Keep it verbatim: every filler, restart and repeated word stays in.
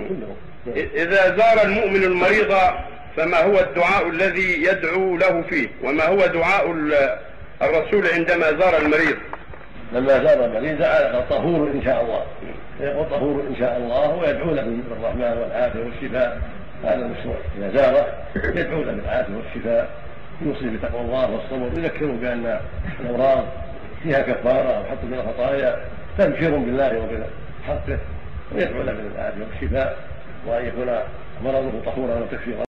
كلهم. إذا زار المؤمن المريض فما هو الدعاء الذي يدعو له فيه، وما هو دعاء الرسول عندما زار المريض؟ لما زار المريض دعا طهور إن شاء الله، يقول طهور إن شاء الله، ويدعو له بالرحمن والعافية والشفاء. هذا المشروع، إذا زاره يدعو له بالعافية والشفاء، يوصي بتقوى الله والصبر، يذكره بأن الأمراض فيها كفارة أو حتى من الخطايا تبشير بالله وبحقه، ويدعو له بالعافية والشفاء، وأن يكون مرضه طهورا وتكفيرا.